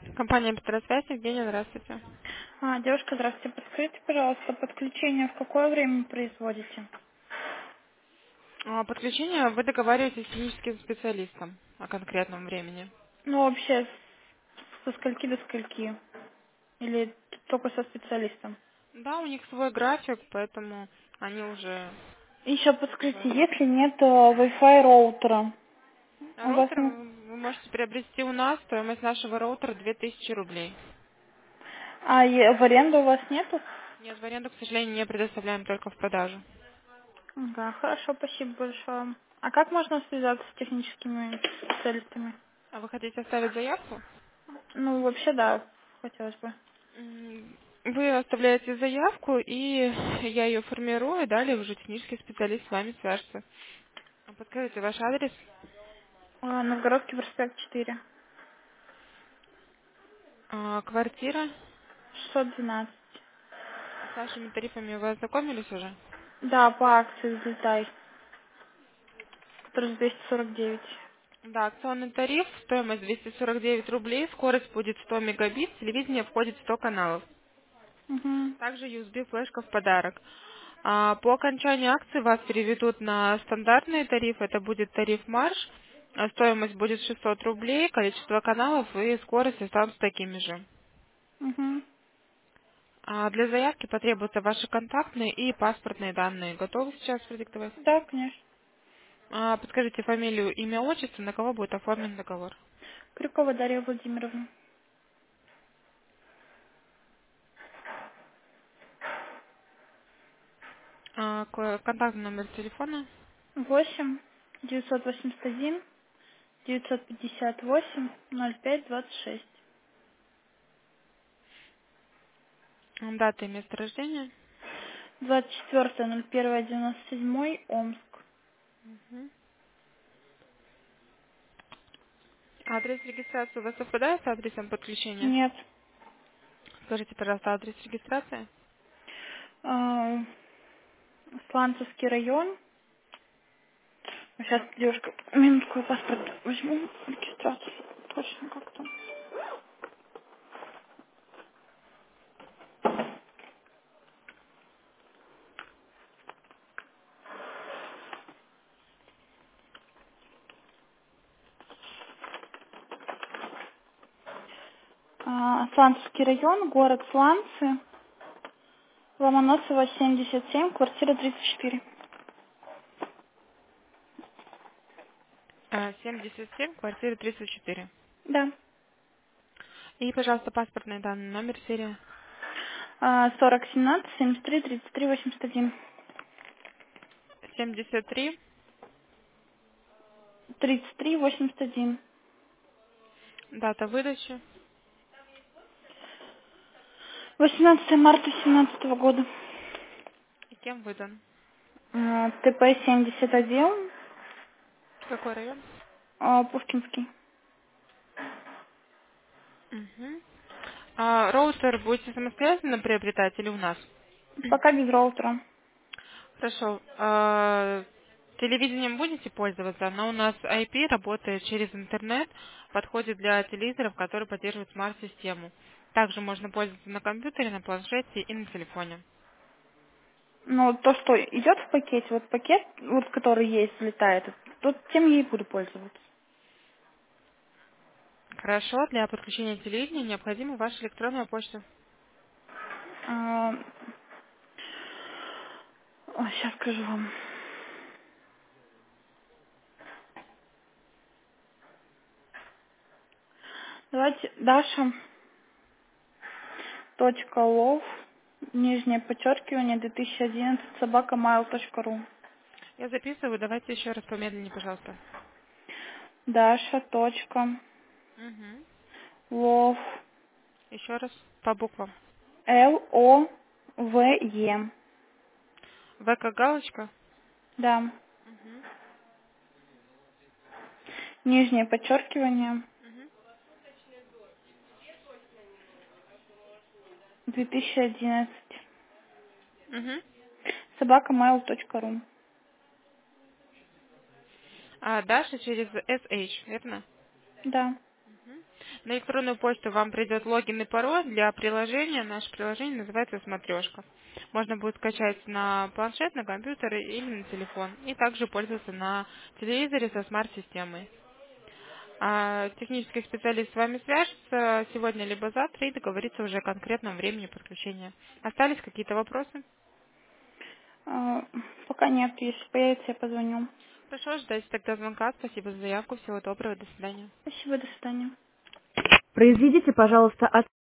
Компания Петросвязь, Евгения, здравствуйте. Девушка, здравствуйте. Подскажите, пожалуйста, подключение в какое время производите? Подключение вы договариваетесь с техническим специалистом о конкретном времени. Ну, вообще, со скольки до скольки? Или только со специалистом? Да, у них свой график, поэтому они уже Еще подскажите, говорят. если нет Wi-Fi роутера, у вас Роутер нет... вы можете приобрести у нас, стоимость нашего роутера 2000 рублей. В аренду у вас нету? Нет, в аренду, к сожалению, не предоставляем, только в продажу. Да, хорошо, спасибо большое. А как можно связаться с техническими специалистами? А вы хотите оставить заявку? Ну, вообще, да, хотелось бы. Вы оставляете заявку, и я ее формирую, далее уже технический специалист с вами свяжется. Подскажите ваш адрес, Новгородский проспект 4, квартира. 612. С нашими тарифами вы ознакомились уже? Да, по акции взлетай, который за 249. Да, акционный тариф, стоимость 249 рублей, скорость будет 100 мегабит, телевидение входит в 100 каналов. Угу. Также USB-флешка в подарок. По окончании акции вас переведут на стандартный тариф, это будет тариф марш, стоимость будет 600 рублей, количество каналов и скорость останутся такими же. Угу. Для заявки потребуются ваши контактные и паспортные данные. Готовы сейчас продиктовать? Да, конечно. Подскажите фамилию, имя, отчество, на кого будет оформлен договор. Крюкова Дарья Владимировна. Контактный номер телефона. 8 981 958 0526. Дата и место рождения. 24.01.97 Омск. Мгм. Адрес регистрации у вас совпадает с адресом подключения? Нет. Скажите, пожалуйста, адрес регистрации. А, Сланцевский район. Сейчас, девушка, минутку, я паспорт возьму, регистрацию. Точно как там. Сланцевский район, город Сланцы, Ломоносова, 77, квартира 34. 77, квартира 34. Да. И, пожалуйста, паспортные данные, номер, серия. 40 17 73 33 81. 73, 33 81. дата выдачи. 18 марта 17 года. И кем выдан. ТП 71. Какой район? Пушкинский. Угу. Роутер будете самостоятельно приобретать или у нас? Пока без роутера. Хорошо. Телевидением будете пользоваться? Оно у нас IP работает через интернет, подходит для телевизоров, которые поддерживают смарт-систему. Также можно пользоваться на компьютере, на планшете и на телефоне. Но то, что идет в пакете, вот пакет, вот который есть, взлетает, тот тем я и буду пользоваться. Хорошо. Для подключения телевидения необходима ваша электронная почта. Сейчас скажу вам. Давайте Даша. .лов, нижнее подчеркивание, 2011, собакамайл.ру. Я записываю. Давайте еще раз помедленнее, пожалуйста. Даша. Угу. Лов. Еще раз по буквам. Лове. В как галочка. Да. Угу. Нижнее подчеркивание, Угу. 2011. Угу. Собакамайл.ру. Даша через SH, верно? Да. Мгм. На электронную почту вам придет логин и пароль для приложения. Наше приложение называется «Смотрешка». Можно будет скачать на планшет, на компьютер или на телефон. И также пользоваться на телевизоре со смарт-системой. Технический специалист с вами свяжется сегодня либо завтра и договорится уже о конкретном времени подключения. Остались какие-то вопросы? Пока нет. Если появится, я позвоню. Хорошо, ждайте тогда звонка. Спасибо за заявку. Всего доброго. До свидания. Спасибо, до свидания. Произведите, пожалуйста,